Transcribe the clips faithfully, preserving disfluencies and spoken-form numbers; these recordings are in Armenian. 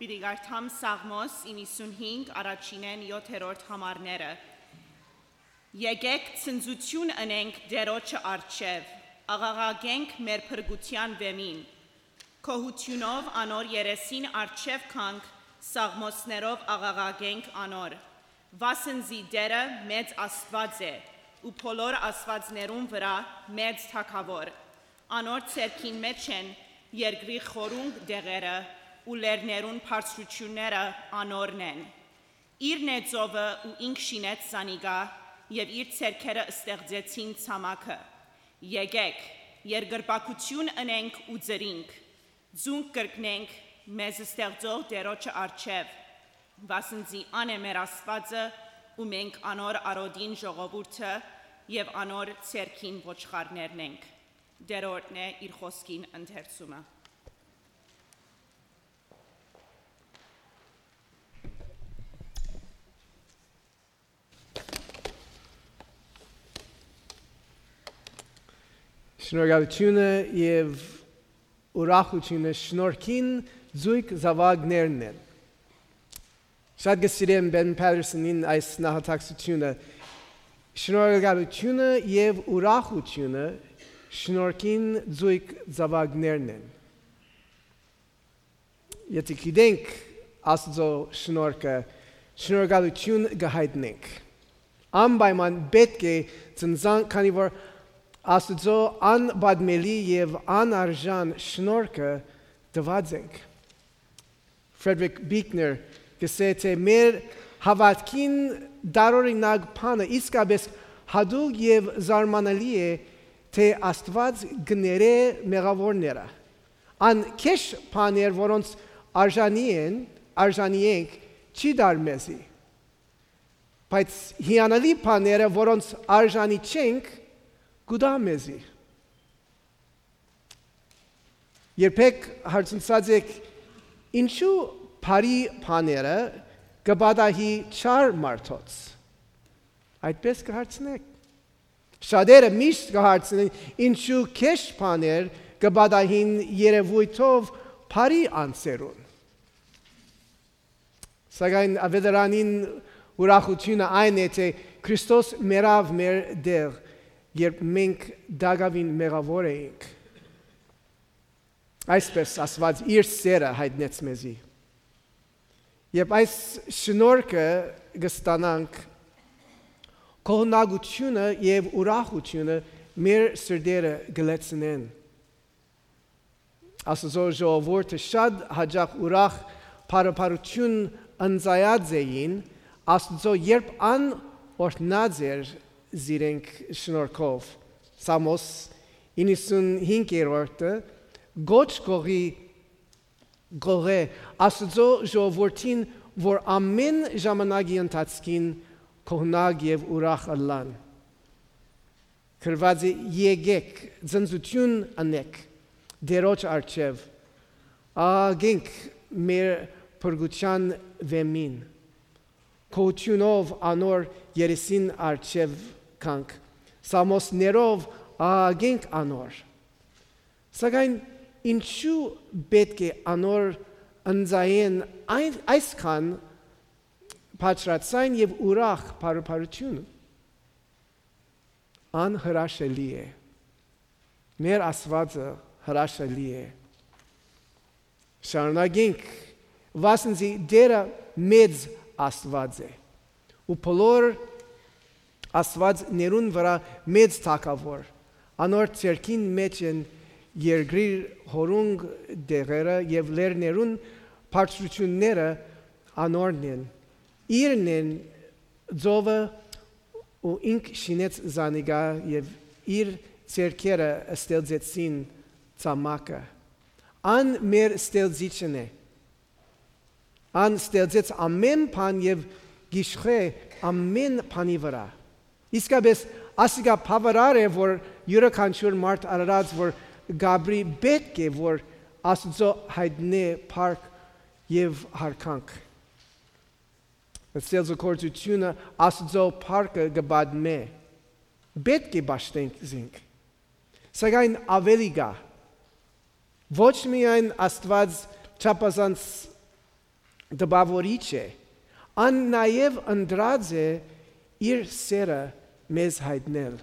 Պիտի գարթամ Սաղմոս իննսունհինգ առաջինեն յոթերորդ համարները։ Եկեք ցնծություն ընենք Տերոջը առջև, աղաղակենք մեր փրկության վեմին։ Քոհությունով անոր երեսին առջև քանք, սաղմոսներով աղաղակենք անոր։ Վասնզի Տերը մեծ Աստված է, ու բոլոր աստվածներուն վրա մեծ թագավոր։ Անոր ցերքին մեջ են երկրի խորունգ դեղերը, ու լերներուն բարձրությունները անորն են։ Իր նեծովը ու ինք շինեց զանիգա, եւ իր ցերքերը ստեղծեցին ցամաքը։ Եկեք, երկրպագություն ընենք ու ծրինք, ձունկ կրկնենք մեզ ստեղծող Տերոջը առջև, վասնզի ան է մեր Աստվածը, ու մենք անոր արոդին ժողովուրդը եւ անոր ցերքին ոչխարներն ենք։ Տերոջն է իր խոսքին ընթերցումը։ Շնորհակալությունը եւ ուրախությունը շնորհքին զույգ զավակներն են։ Շատ գսիրեմ Բեն Փատերսոնին այս նահատակցությունը։ Շնորհակալությունը եւ ուրախությունը շնորհքին զույգ զավակներն են։ Եթե գիտենք Աստծո շնորհքը, շնորհակալություն կհայտնենք։ Անպայման պետք է ծնծանք, քանի որ Աստծո անբadmելի եւ անարժան շնորհքը տված ենք։ Ֆրեդերիկ Բիկներ գսե թե մեր հավատքին դարօրինակ բանը իսկապես հադուկ եւ զարմանալի է, թե Աստված գներե մեղավորները։ Ան քեշ բաներ, որոնց արժանի են, արժանի ենք, չի դար մեզի։ Բայց հիանալի բաները, որոնց արժանի չենք, գուդա մեզի։ Երբեք հարցնցած եք, ինչու բարի բաները կբադահի չար մարդոց։ Այդպես կհարցնեք։ Շատերը միշտ կհարցնեն, ինչու քեշ բաներ կբադահին երևույթով բարի անձերուն։ Սակայն ավետարանին ուրախությունը այն է, թե Քրիստոս մեռավ մեր դեղ, երբ մենք դակավին մեղավոր էինք։ Այսպես Աստված իր սերը հայտնեց մեզի։ Երբ այս շնորհքը կստանանք, կողմնակությունը եւ ուրախությունը մեր սրտերը կլեցնեն։ Աստծո ժողովուրդը շատ հաճախ ուրախ փառապարություն ընծայած էին, Աստծո երբ ան օրհնած էր զիրենք շնորհքով։ Սամոս իննսունհինգերորդը գոչ կողի գողե Աստծո ժողովրդին, որ ամեն ժամանակի ընթացքին կողնակ եւ ուրախ ըլլան։ Գրված է եկեք ծնծություն անեք Տերոջ առջև, աղաղենք մեր փրկության վեմին, քոհությունով անոր երեսին առջև քանք, սամոսներով աղաղենք անոր։ Սակայն ինչու պետք է անոր ընծայեն այսքան բարձրացան եւ ուրախ փառապարությունը։ Անհրաշալի է։ Մեր Աստվածը հրաշալի է։ Շարունակենք, վասնզի Տերը մեծ Աստված է, ու բոլոր Աստվածներուն վրա մեծ թագավոր, անոր ցերքին մեջ են երկրի խորունգ դեղերը եւ լերներուն բարձրությունները անորն են։ Իրն են ձովը ու ինք շինեց զանիգա եւ իր ցերքերը ստեղծեցին ցամաքը։ Ան մեր ստեղծիչն է։ Ան ստեղծեց ամեն բան եւ գիշխե ամեն բանի վրա։ Իսկապես ասիկա բավարար է, որ յուրաքանչյուր մարդ արարած, որ գաբրի պետք է, որ Աստծո հայտնե փառք եւ հարկանք։ Ստեղծագործությունը Աստծո փառքը կբադմե։ Պետք է բաշտենք զինք։ Սակայն ավելի գա։ Ոչ միայն Աստված չափազանց դպավորիչ է, ան նաև ընտրած է իր սերը մեզ հայտնել։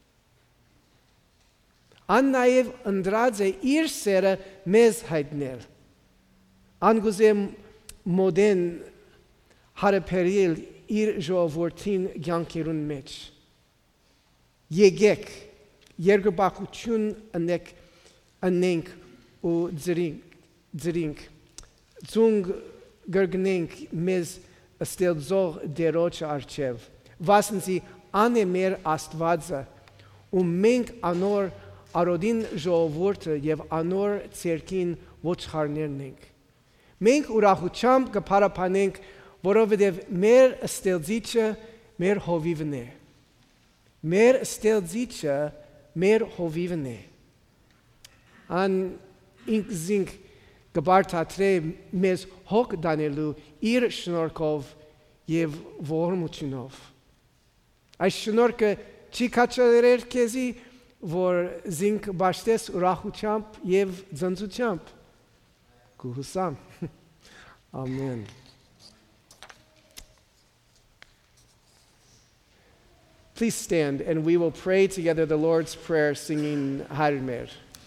Ան նաև ընտրած է իր սերը մեզ հայտնել։ Ան գուզե մոդեն հարապերիլ իր ժողովրդին կյանքերուն մեջ։ Եկեք, երկրպագություն ընենք, ընենք ու ձրինք, ձրինք, ձունգ գրգնենք մեզ ստեղծող Տերոջ առջև, վասնզի ան է մեր Աստվածը, ու մենք անոր արոդին ժողովուրդը եւ անոր ցերկին ոչխարներն ենք։ Մենք ուրախությամբ կփարապանենք, որովհետև մեր ստեղծիչը մեր հովիվն է։ Մեր ստեղծիչը մեր հովիվն է։ Ան ինքզինք կբարդատրե մեզ հոգ դանելու իր շնորհքով եւ ողորմությունով։ Այս շնորհքը չի կաչալերել քեզի, որ զինք բաշտես ուրախությամբ եւ ծնծությամբ։ Կհուսամ։ Amen. Please stand and we will pray together the Lord's Prayer singing Harmer.